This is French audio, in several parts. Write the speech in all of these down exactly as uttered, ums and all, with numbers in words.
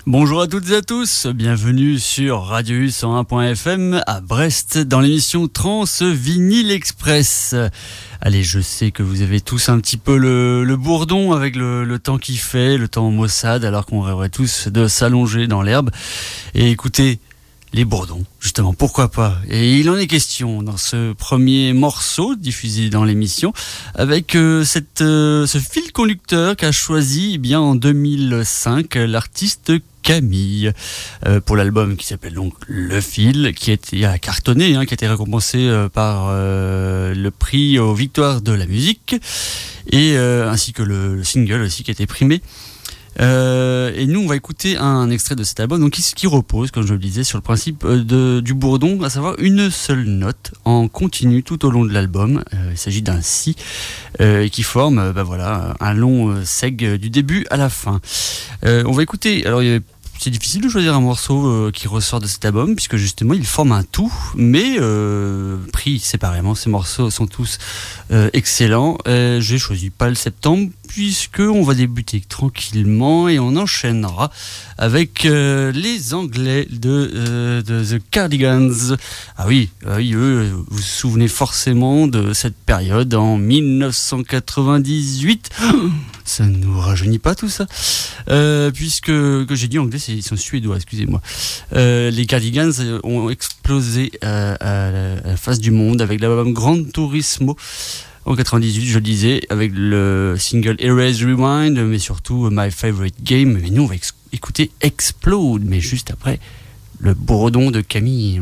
Bonjour à toutes et à tous, bienvenue sur Radio U cent un point F M à Brest dans l'émission Trans Vinyl Express. Allez, je sais que vous avez tous un petit peu le, le bourdon avec le, le temps qu'il fait, le temps maussade, alors qu'on rêverait tous de s'allonger dans l'herbe. Et écoutez, les bourdons, justement, pourquoi pas. Et il en est question dans ce premier morceau diffusé dans l'émission, avec euh, cette, euh, ce fil conducteur qu'a choisi eh bien en deux mille cinq l'artiste Camille euh, pour l'album qui s'appelle donc Le Fil, qui a, été, a cartonné, hein, qui a été récompensé euh, par euh, le prix aux victoires de la musique, et euh, ainsi que le, le single aussi qui a été primé. Euh, et nous on va écouter un extrait de cet album donc, qui, qui repose, comme je le disais, sur le principe de, du bourdon, à savoir une seule note en continu tout au long de l'album. Euh, il s'agit d'un si euh, qui forme euh, bah voilà, un long euh, seg du début à la fin. Euh, on va écouter, alors il y a c'est difficile de choisir un morceau euh, qui ressort de cet album, puisque justement il forme un tout, mais euh, pris séparément, ces morceaux sont tous euh, excellents. Euh, j'ai choisi Pas le Septembre, puisque on va débuter tranquillement et on enchaînera avec euh, les Anglais de, euh, de The Cardigans. Ah oui, euh, oui, eux, vous vous souvenez forcément de cette période en mille neuf cent quatre-vingt-dix-huit. Ça ne nous rajeunit pas tout ça, euh, puisque, que j'ai dit anglais, c'est, ils sont suédois, excusez-moi. Euh, les Cardigans ont explosé euh, à, la, à la face du monde avec l'album Gran Turismo en quatre-vingt-dix-huit, je le disais, avec le single Erase Rewind, mais surtout My Favorite Game. Mais nous, on va ex- écouter Explode, mais juste après le bourdon de Camille.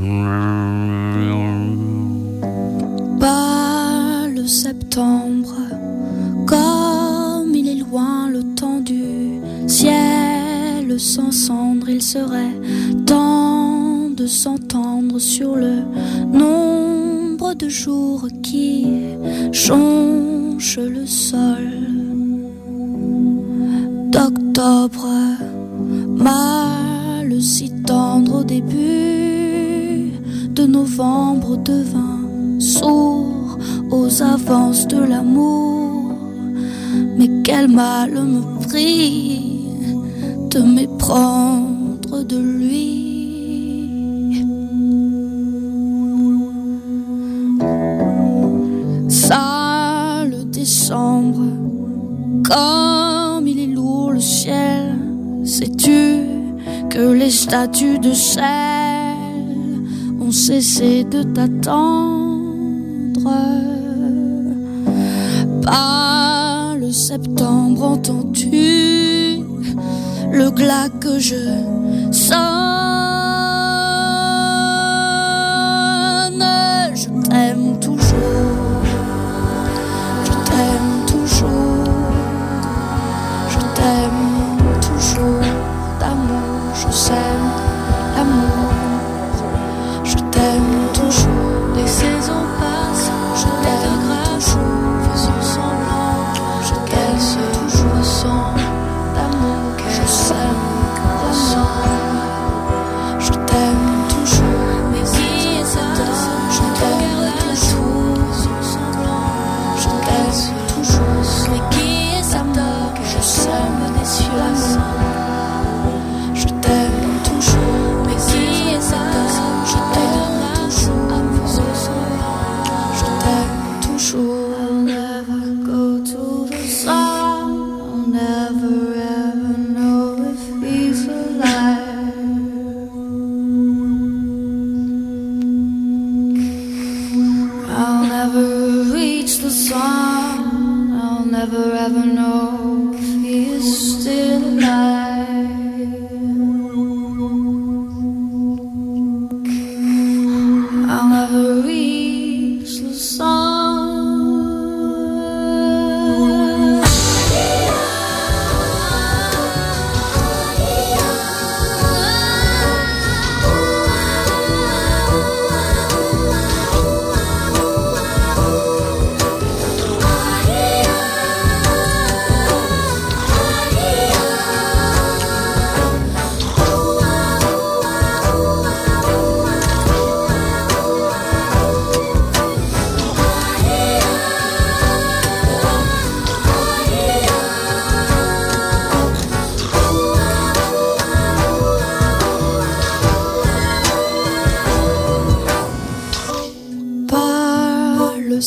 Pas le septembre, comme il est loin le temps du ciel sans cendre, il serait temps de s'entendre sur le nombre de jours qui jonchent le sol. D'octobre, mal si tendre au début, de novembre devint sourd aux avances de l'amour. Mais quel mal me prit de m'éprendre de lui. Sale décembre, comme il est lourd le ciel, sais-tu que les statues de sel ont cessé de t'attendre? Pas le septembre, entends-tu le glas que je sonne? Je t'aime toujours, je t'aime toujours, je t'aime toujours d'amour, je sème l'amour, je t'aime toujours. Les saisons passent, je t'aime toujours, faisons semblant, je t'aime toujours, ressens l'amour que je sème, je t'aime toujours. Mais qui est cet homme? Je t'aime la tour, faisons semblant, je t'aime toujours. Mais qui est cet homme que je sème des cieux? Je t'aime toujours. Mais qui est cet homme? Je t'aime toujours, faisons semblant, je t'aime toujours. I'll never go to the sun, I'll never ever know if he's alive. I'll never reach the sun, I'll never ever know if he is still alive. I'll never reach the sun.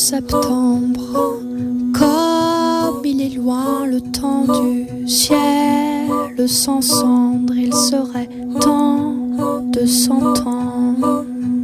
septembre, comme il est loin le temps du ciel sans cendre, il serait temps de s'entendre.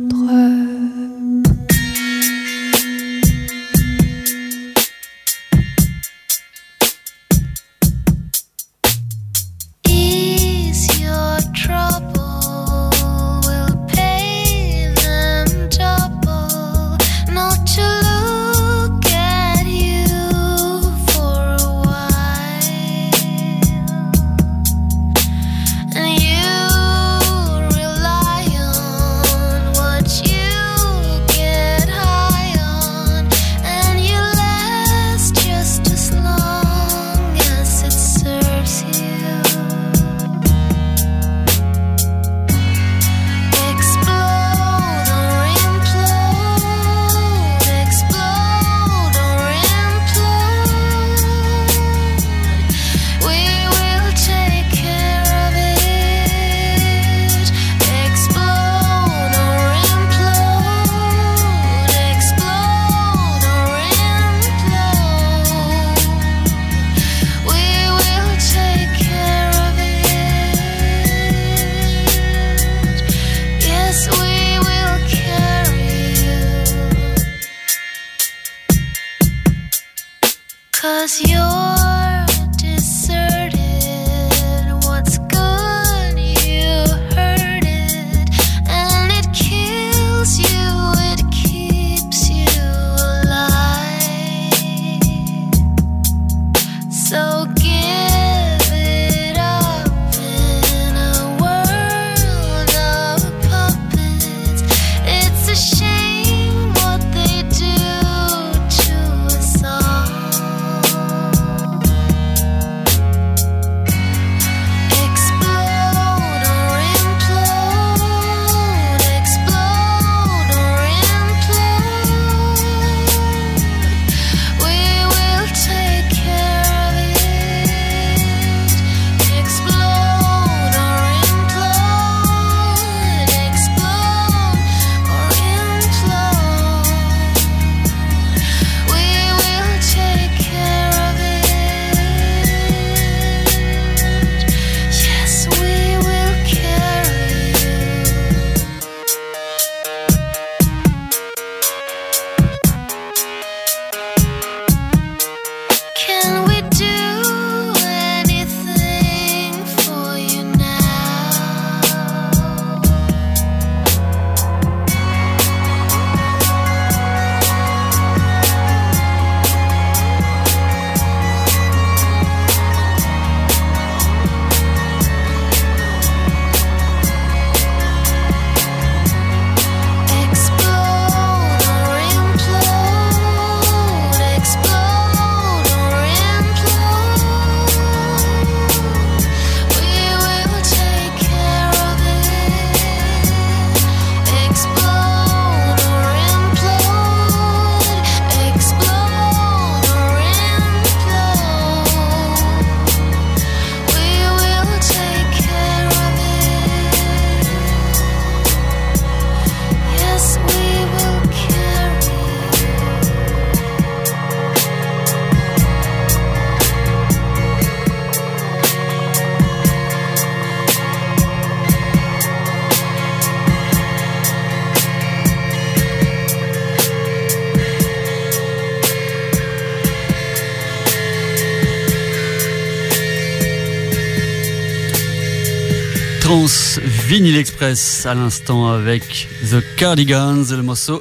Trans Vinyl Express à l'instant avec The Cardigans, le morceau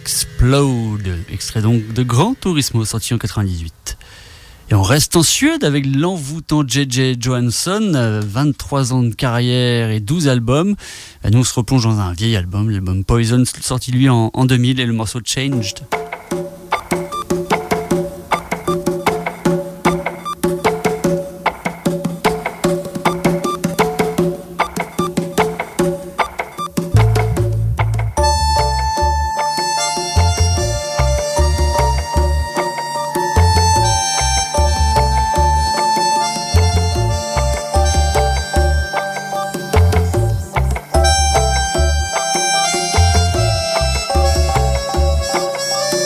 Explode, extrait donc de Gran Turismo sorti en quatre-vingt-dix-huit. Et on reste en Suède avec l'envoûtant J J Johansson, vingt-trois ans de carrière et douze albums. Nous on se replonge dans un vieil album, l'album Poison, sorti lui en, en deux mille, et le morceau Changed. Thank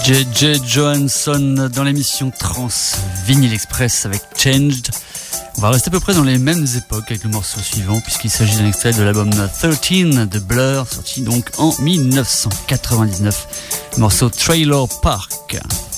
J J Johansson dans l'émission Trans Vinyl Express avec Changed. On va rester à peu près dans les mêmes époques avec le morceau suivant puisqu'il s'agit d'un extrait de l'album treize de Blur, sorti donc en dix-neuf cent quatre-vingt-dix-neuf. Le morceau Trailer Park.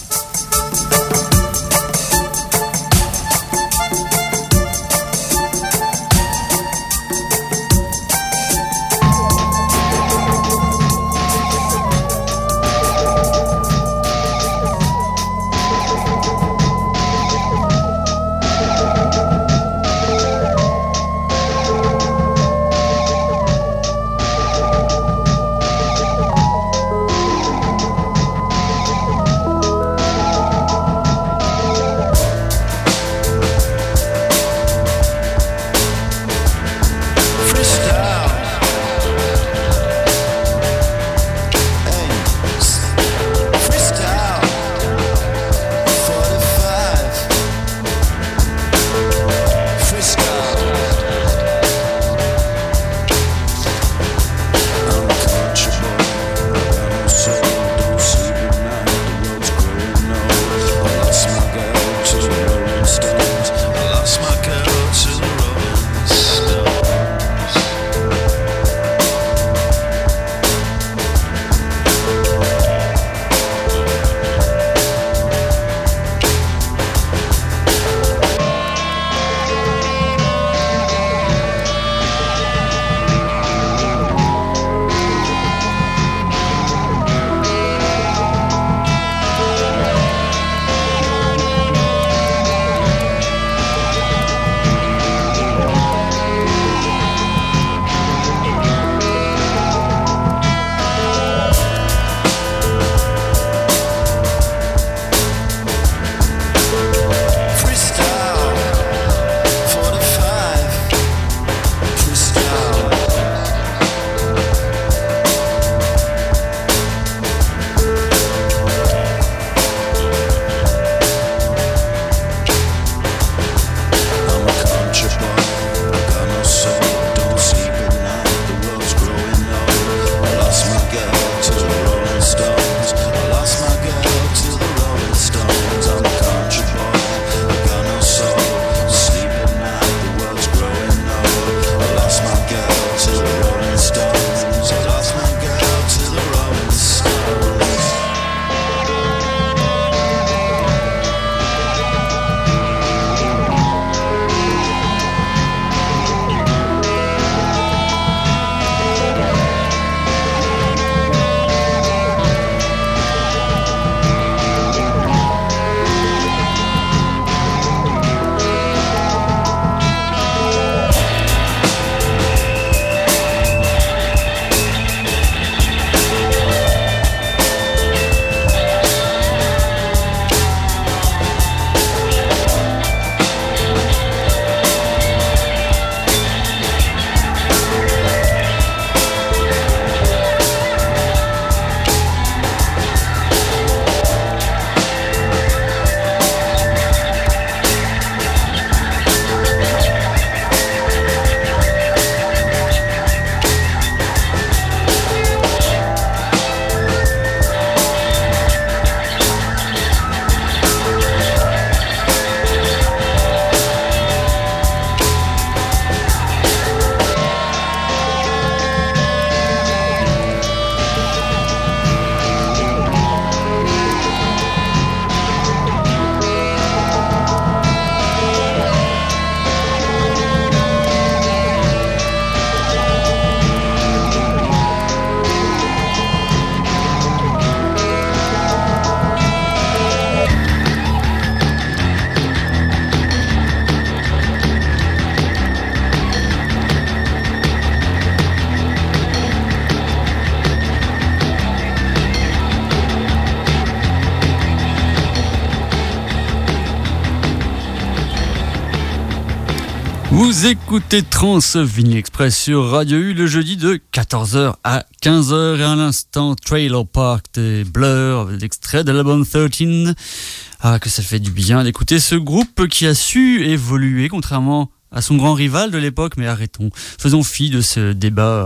Vous écoutez Trans Vinyl Express sur Radio U le jeudi de quatorze heures à quinze heures et à l'instant Trailer Park des Blur, l'extrait de l'album treize. Ah, que ça fait du bien d'écouter ce groupe qui a su évoluer contrairement à son grand rival de l'époque, mais arrêtons, faisons fi de ce débat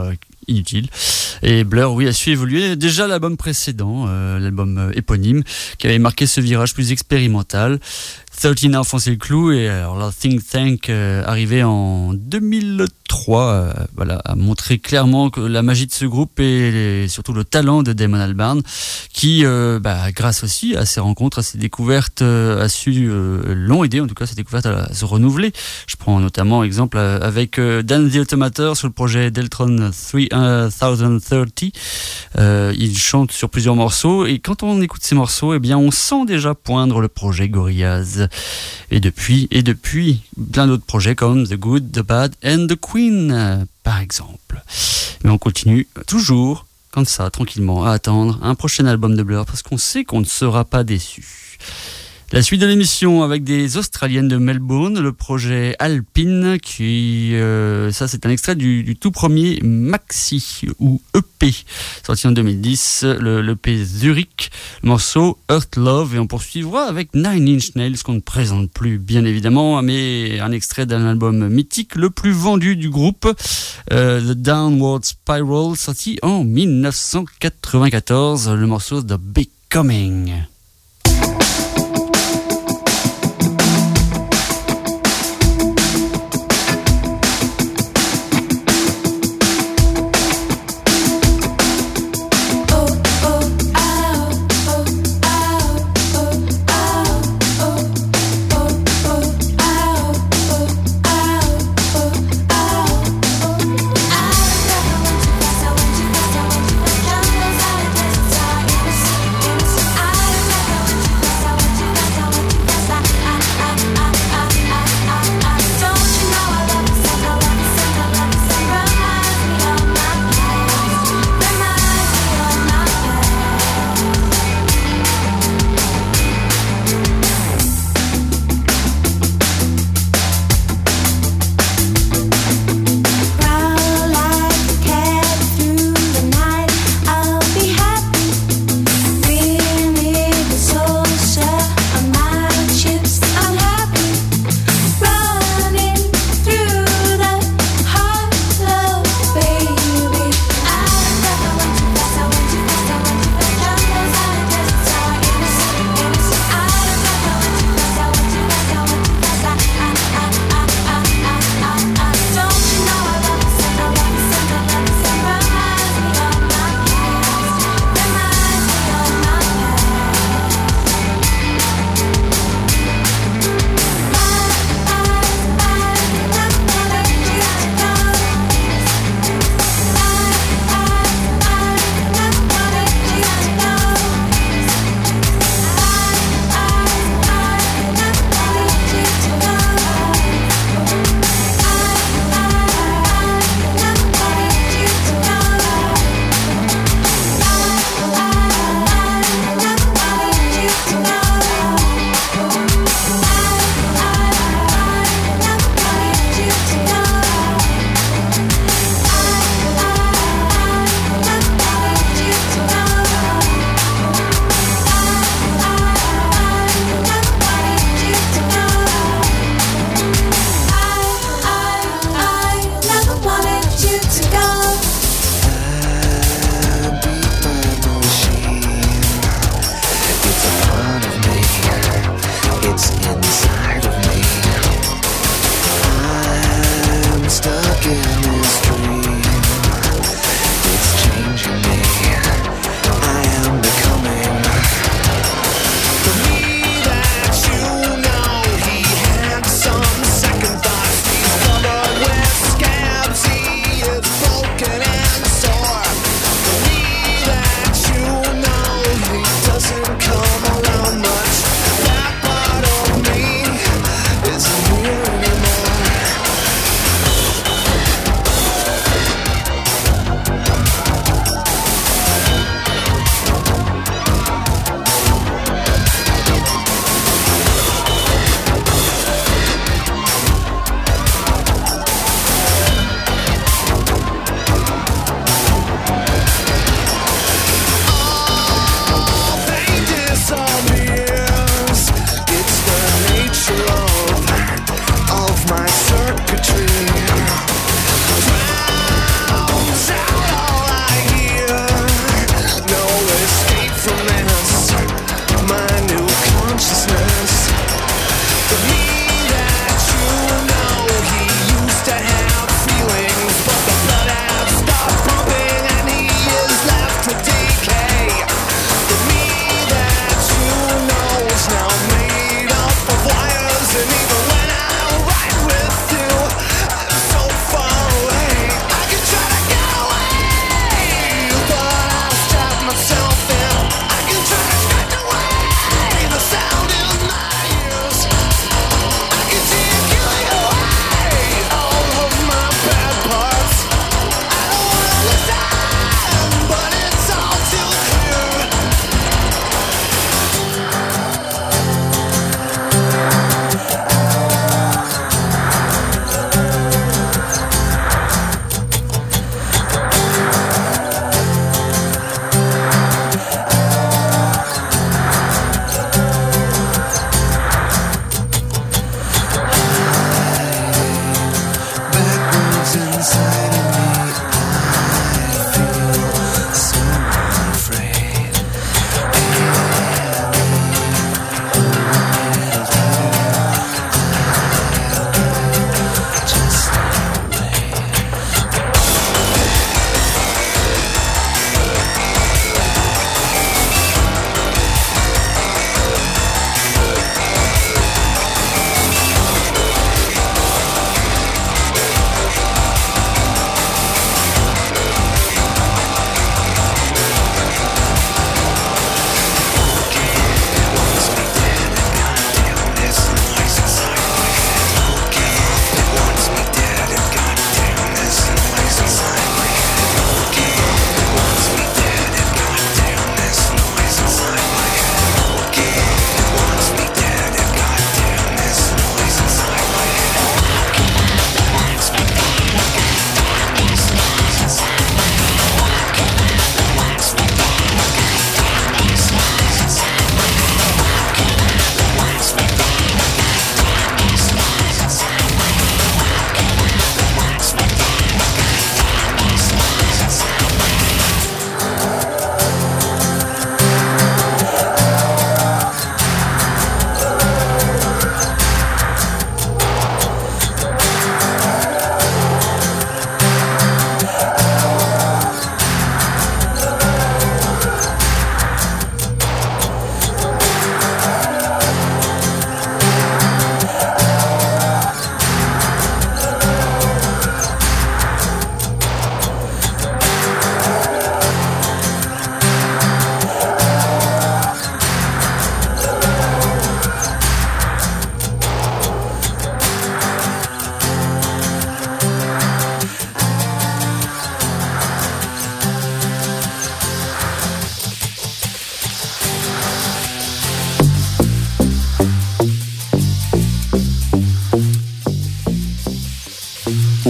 inutile. Et Blur, oui, a su évoluer. Déjà l'album précédent, euh, l'album euh, éponyme, qui avait marqué ce virage plus expérimental. treize a enfoncé le clou et alors là, Think Tank euh, arrivé en deux mille trois, euh, voilà, a montré clairement que la magie de ce groupe et les, surtout le talent de Damon Albarn, qui, euh, bah, grâce aussi à ses rencontres, à ses découvertes, euh, a su euh, l'ont aidé en tout cas ces découvertes à, à se renouveler. Je prends notamment exemple euh, avec euh, Dan the Automator sur le projet Deltron three thousand thirty. Euh, il chante sur plusieurs morceaux et quand on écoute ces morceaux, eh bien on sent déjà poindre le projet Gorillaz. Et depuis, et depuis, plein d'autres projets comme The Good, The Bad and The Queen, euh, par exemple. Mais on continue toujours, comme ça, tranquillement, à attendre un prochain album de Blur, parce qu'on sait qu'on ne sera pas déçu. La suite de l'émission avec des Australiennes de Melbourne, le projet Alpine, qui, euh, ça c'est un extrait du, du tout premier maxi ou E P, sorti en deux mille dix, le, l'E P Zurich, le morceau Earth Love, et on poursuivra avec Nine Inch Nails, qu'on ne présente plus bien évidemment, mais un extrait d'un album mythique, le plus vendu du groupe, euh, The Downward Spiral, sorti en dix-neuf cent quatre-vingt-quatorze, le morceau The Becoming. I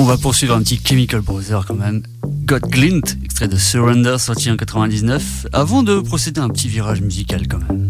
va poursuivre un petit Chemical Brothers quand même. Got Glint, extrait de Surrender, sorti en quatre-vingt-dix-neuf, avant de procéder à un petit virage musical quand même.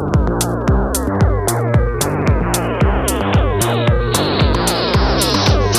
We'll be right back.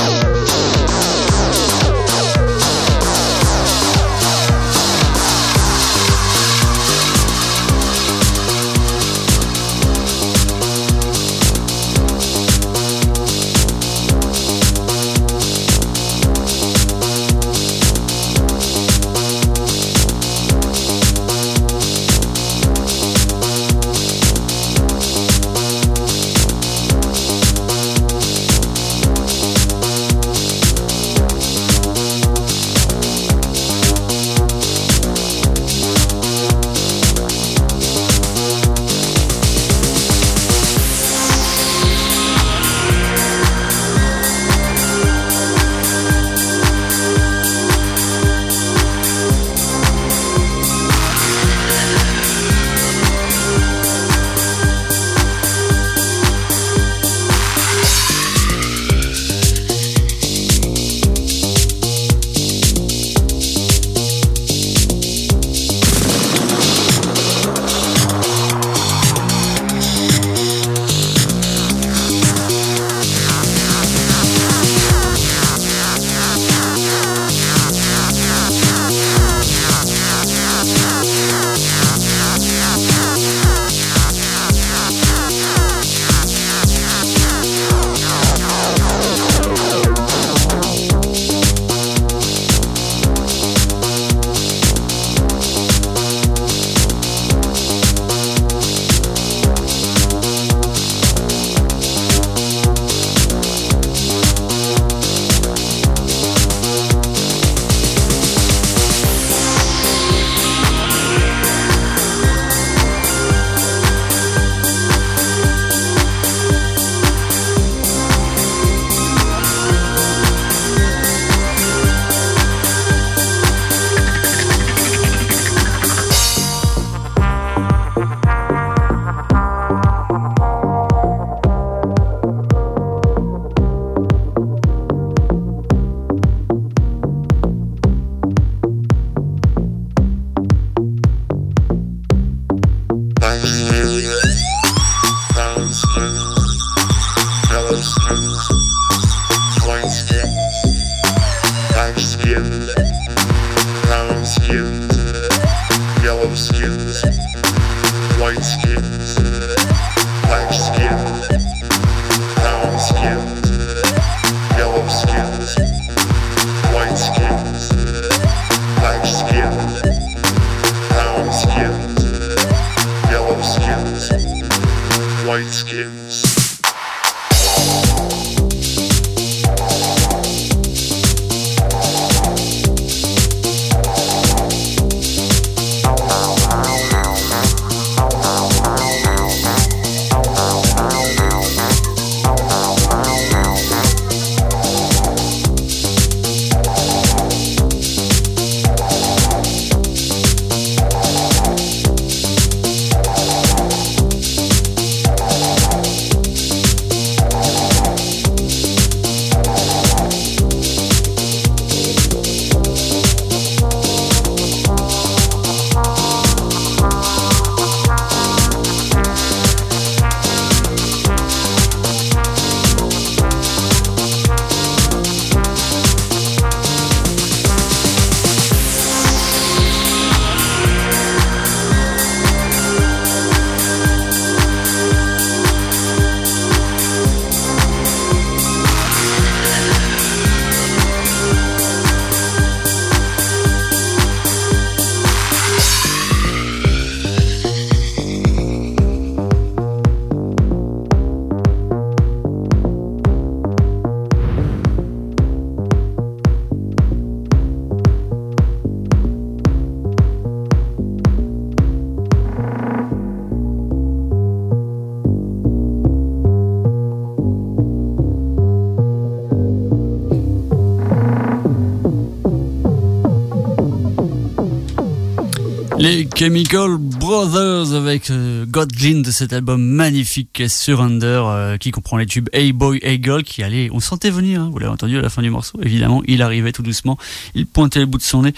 Les Chemical Brothers avec euh, Godlin de cet album magnifique Surrender euh, qui comprend les tubes Hey Boy, Hey Girl qui allait, on sentait venir, hein, vous l'avez entendu à la fin du morceau, évidemment, il arrivait tout doucement, il pointait le bout de son nez.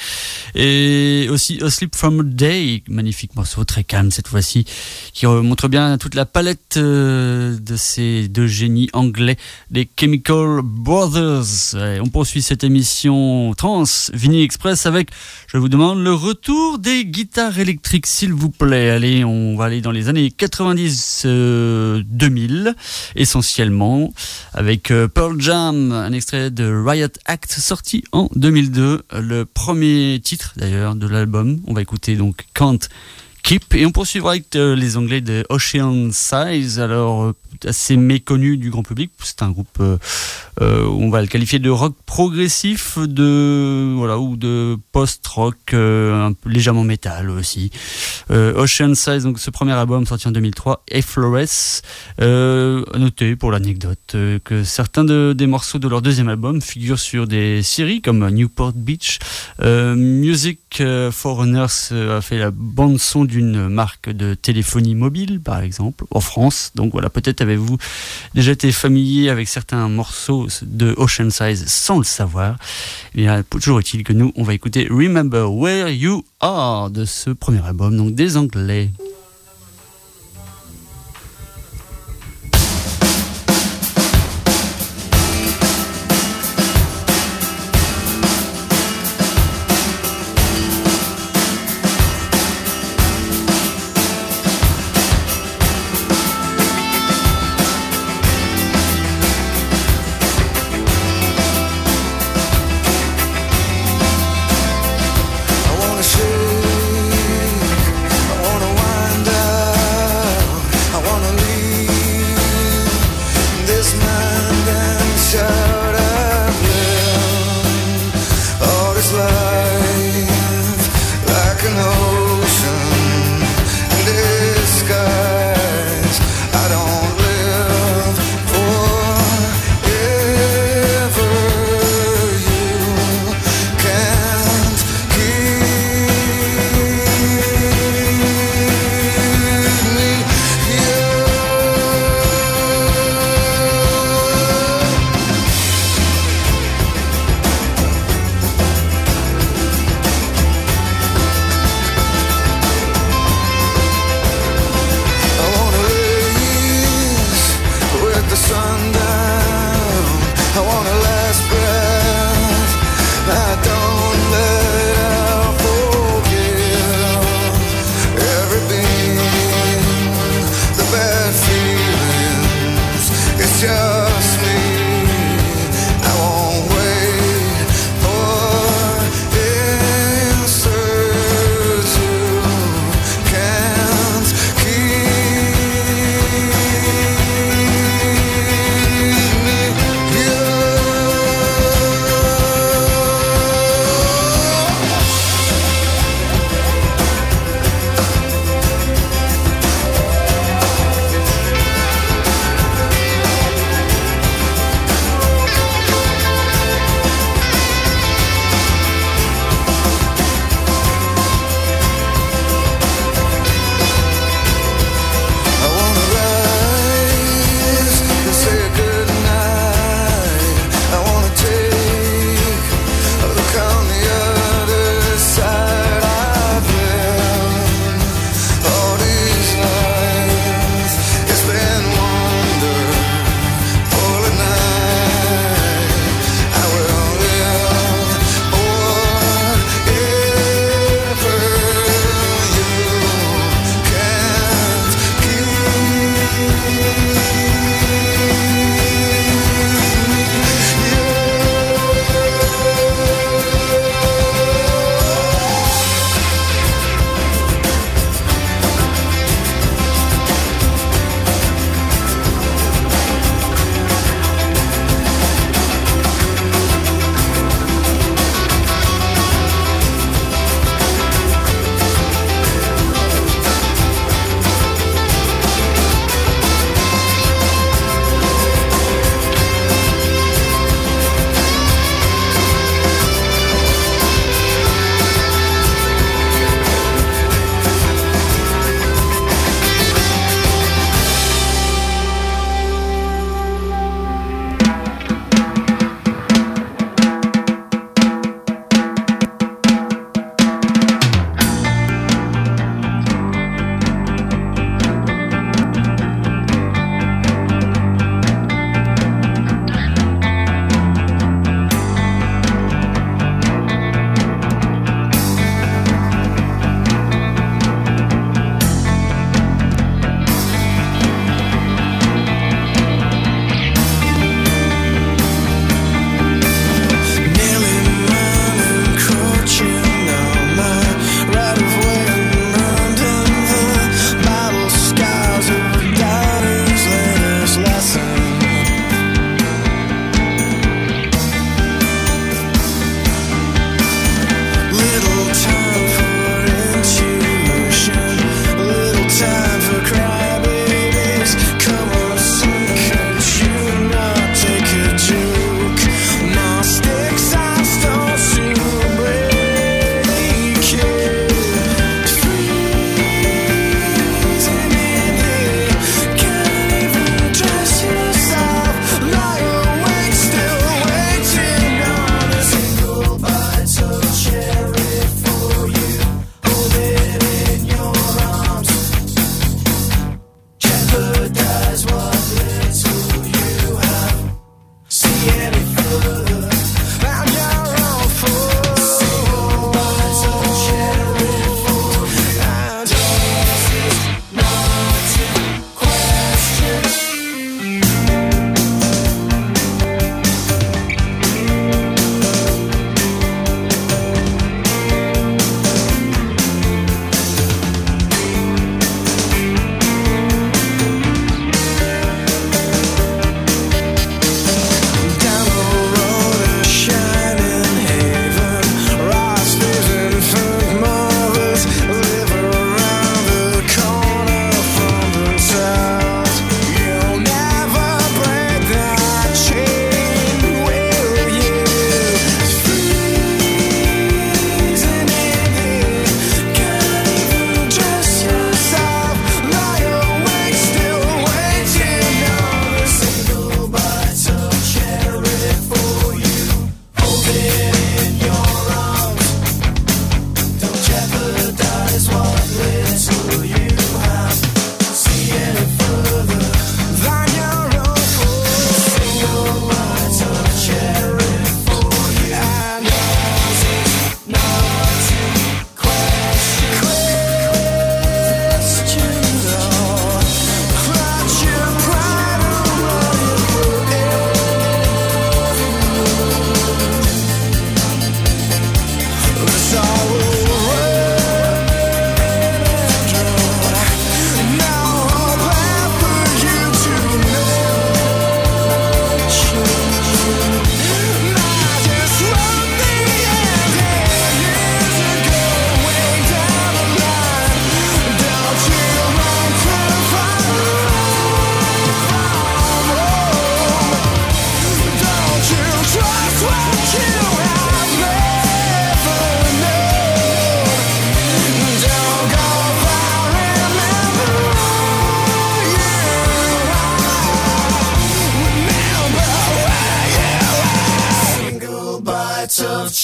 Et aussi Asleep From a Day, magnifique morceau, très calme cette fois-ci, qui montre bien toute la palette euh, de ces deux génies anglais, les Chemical Brothers. Et on poursuit cette émission Trans Vinyl Express avec, je vous demande, le retour des guitares électriques, s'il vous plaît. Allez, on va aller dans les années quatre-vingt-dix euh, deux mille, essentiellement, avec euh, Pearl Jam, un extrait de Riot Act, sorti en deux mille deux, le premier titre d'ailleurs de l'album. On va écouter donc Can't Keep, et on poursuivra avec euh, les Anglais de Ocean Size, alors euh, assez méconnu du grand public. C'est un groupe, euh, euh, on va le qualifier de rock progressif, de voilà, ou de post-rock, euh, un peu légèrement métal aussi. Euh, Ocean Size, donc ce premier album sorti en deux mille trois, et Flores. Euh, à noter pour l'anecdote euh, que certains de, des morceaux de leur deuxième album figurent sur des séries comme Newport Beach. Euh, Music for Nurse a fait la bande son d'une marque de téléphonie mobile, par exemple, en France. Donc voilà, peut-être avez-vous déjà été familier avec certains morceaux de Ocean Size sans le savoir. Et bien, toujours est-il que nous, on va écouter Remember Where You Are de ce premier album, donc des Anglais. I wanna shake, I wanna whine.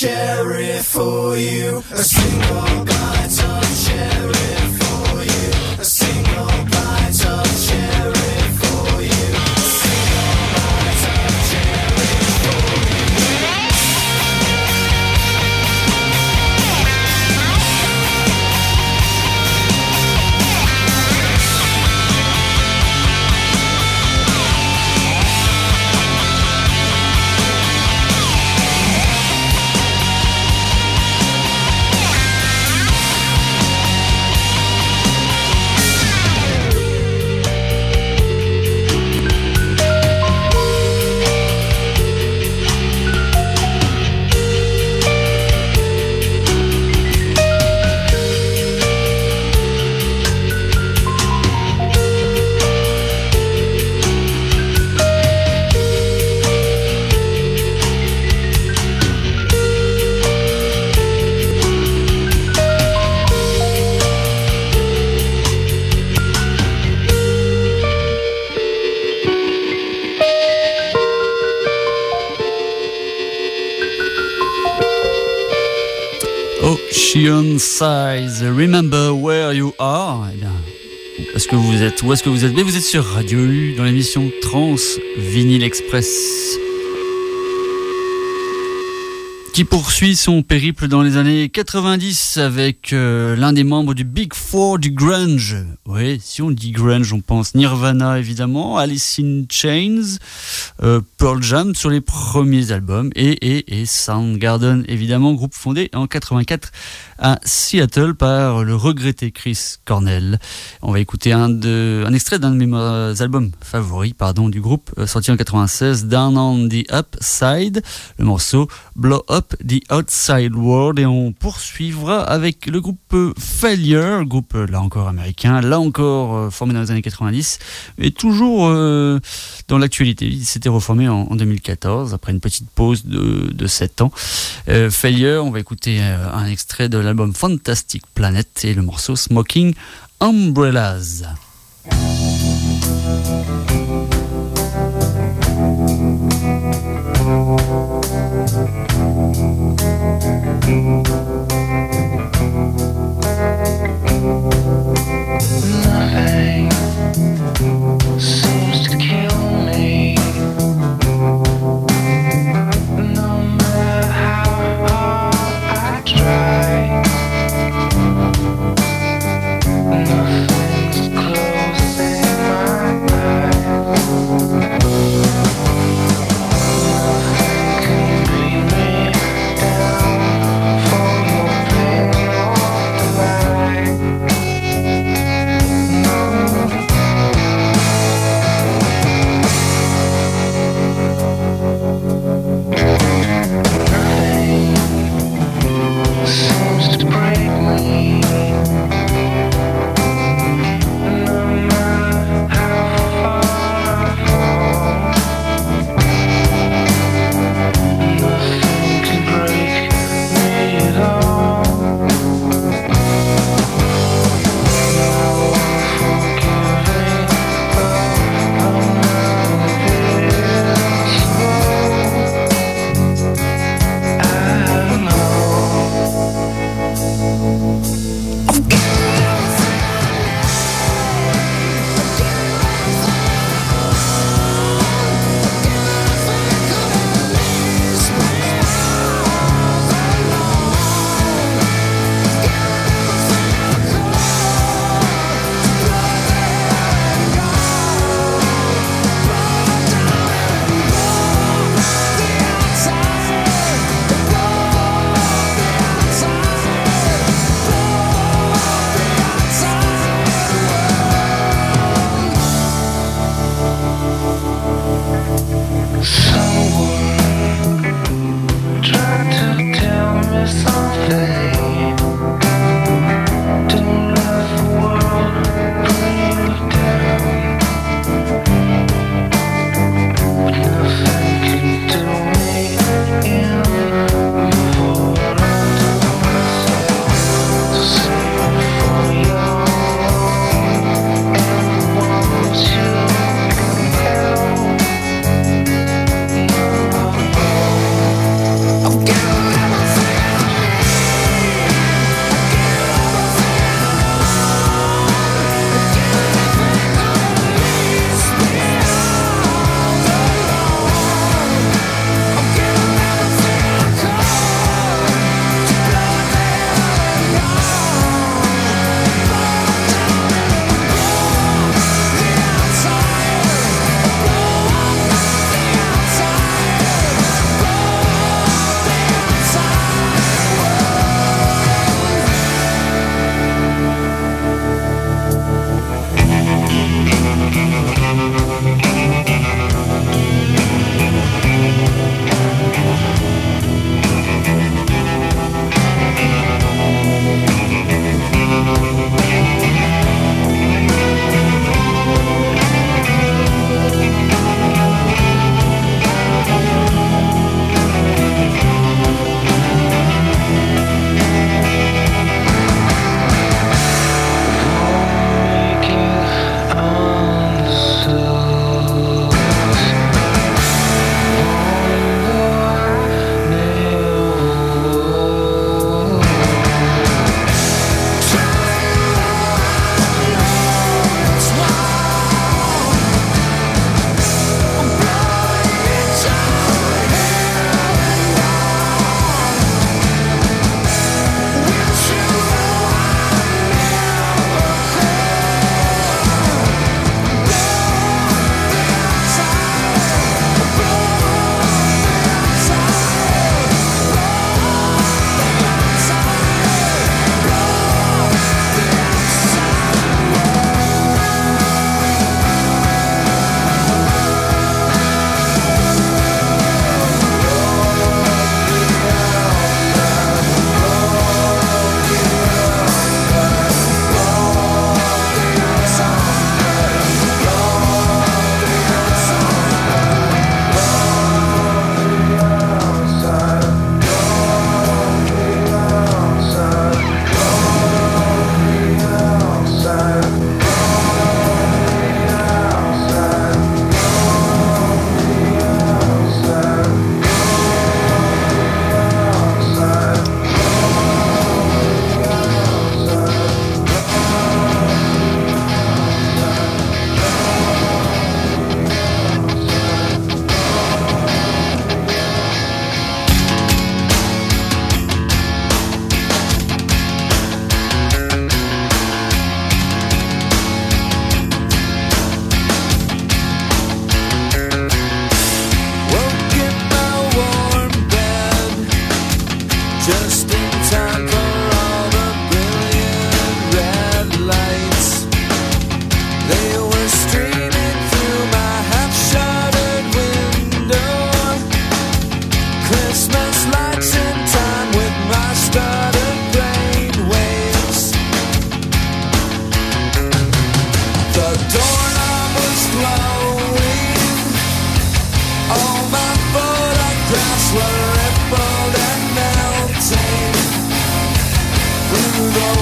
cherry for you, a single bite of cherry for you, a single bite of cherry for you, a single bite of cherry for you. Ocean Size, Remember Where You Are. Eh bien, où est-ce que vous êtes? Où est-ce que vous êtes? Mais vous êtes sur Radio U dans l'émission Trans Vinyl Express, qui poursuit son périple dans les années quatre-vingt-dix avec euh, l'un des membres du Big Four du grunge. Oui, si on dit grunge, on pense Nirvana évidemment, Alice in Chains, euh, Pearl Jam sur les premiers albums et, et, et Soundgarden évidemment, groupe fondé en quatre-vingt-quatre à Seattle par le regretté Chris Cornell. On va écouter un, de, un extrait d'un de mes albums favoris pardon, du groupe, euh, sorti en quatre-vingt-seize, Down on the Upside, le morceau Blow Up the Outside World, et on poursuivra avec le groupe Failure, groupe là encore américain, là encore euh, formé dans les années quatre-vingt-dix, mais toujours euh, dans l'actualité. Il s'était reformé en, en deux mille quatorze après une petite pause de, de sept ans. Euh, Failure, on va écouter euh, un extrait de l'album Fantastic Planet et le morceau Smoking Umbrellas. Nothing seems to kill me, no matter how hard I try. Nothing's closing my eyes.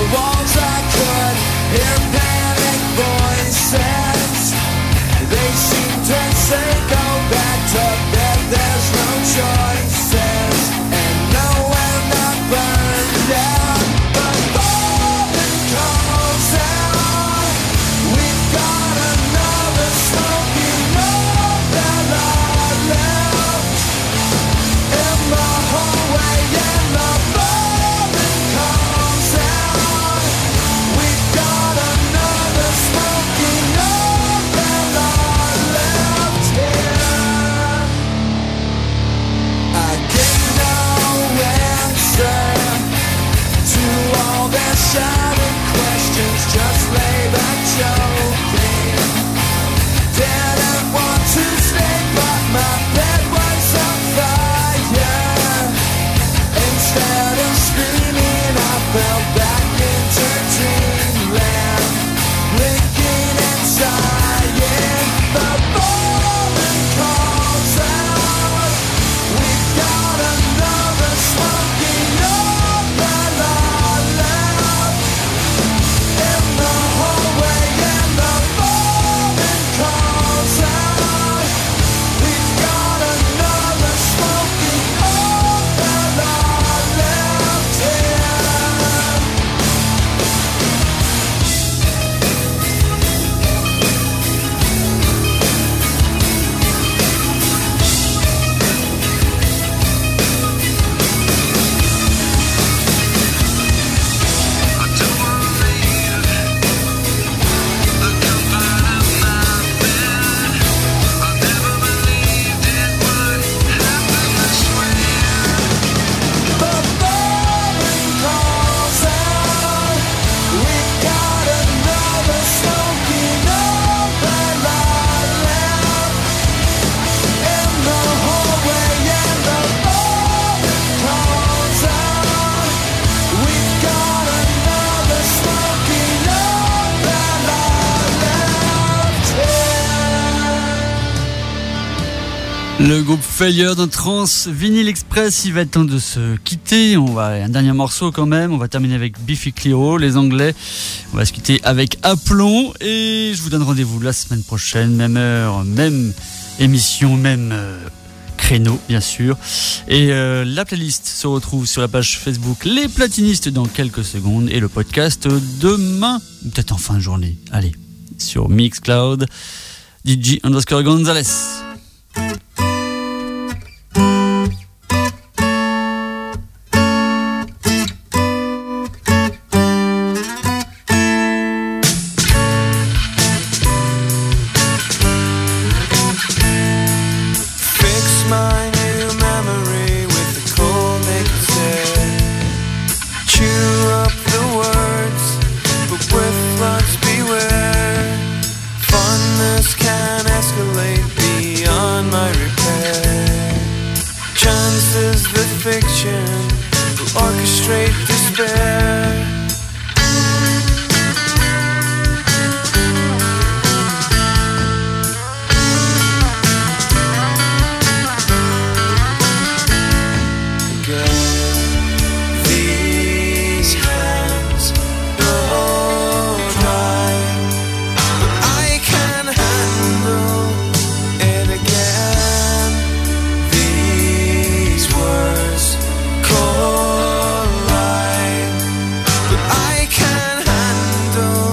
walls I could hear panic voices. They seem to say go back to bed, there's no choices. And no, we're not burned down, but falling calls out. We've got another smoking umbrella left in the hallway, and the falling calls out. We've got another smoking umbrella left here. I get no answer to all their shouted questions, just lay back choking. Didn't want to stay, but my bed was on fire. Instead of screaming, I fell back into dreamland, blinking and sighing. The falling calls out. We've got another smoking umbrella left in the hallway, and the falling calls out. We've got another smoking umbrella left here. The falling calls out. We've got another smoking umbrella left in the hallway, and the falling calls out. We've got another smoking umbrella left here. Le groupe Failure dans Trans Vinyl Express, il va être temps de se quitter. On va un dernier morceau quand même. On va terminer avec Biffy Clyro, les Anglais. On va se quitter avec Aplomb et je vous donne rendez-vous la semaine prochaine, même heure, même émission, même euh, créneau bien sûr. Et euh, la playlist se retrouve sur la page Facebook Les Platinistes dans quelques secondes et le podcast demain, peut-être en fin de journée. Allez, sur Mixcloud, D J underscore Gonzalez. Fix my new memory with the cold naked stare. Chew up the words, but with floods beware. Fondness can escalate beyond my repair. Chances that fiction will orchestrate despair. These hands blow dry, but I can handle it again. These words collide, but I can handle.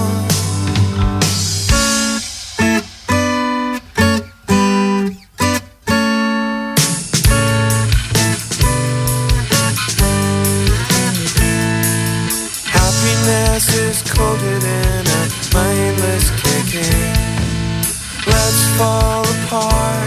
Happiness is coated in a mindless kicking. Let's fall apart.